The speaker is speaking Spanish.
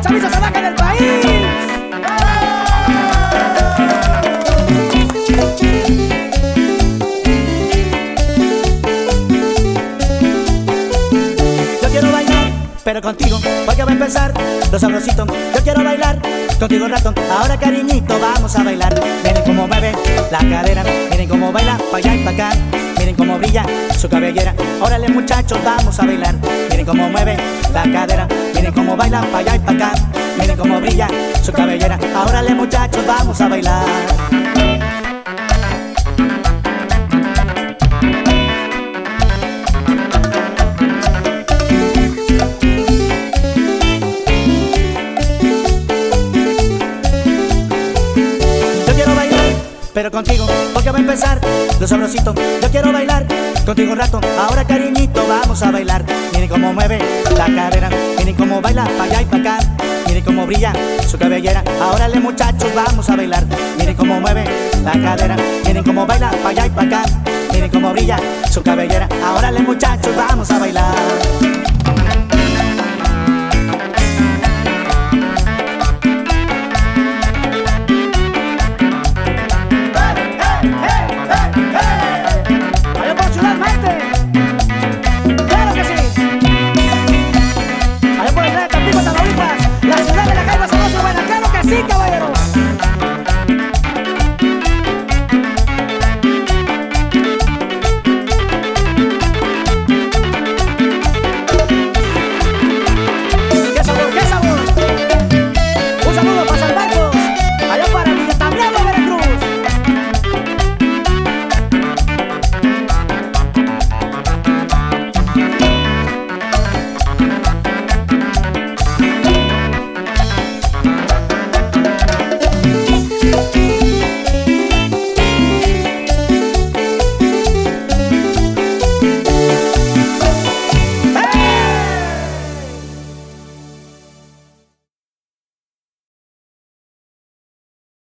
chaviza salvaje del país. Yo quiero bailar, pero contigo, porque va a empezar lo sabrosito. Yo quiero bailar contigo un rato, ahora cariñito, vamos a bailar. Miren cómo mueve la cadera, miren cómo baila pa' allá y pa' acá. Miren cómo brilla su cabellera, órale muchachos, vamos a bailar. Miren cómo mueve la cadera, miren cómo baila pa' allá y pa' acá. Miren cómo brilla su cabellera, órale muchachos, vamos a bailar. Pero contigo, porque va a empezar lo sabrosito. Yo quiero bailar contigo un rato, ahora cariñito, vamos a bailar. Miren cómo mueve la cadera, miren cómo baila pa' allá y pa' acá. Miren cómo brilla su cabellera, órale muchachos, vamos a bailar. Miren cómo mueve la cadera, miren cómo baila pa' allá y pa' acá. Miren cómo brilla su cabellera, órale muchachos, vamos a bailar.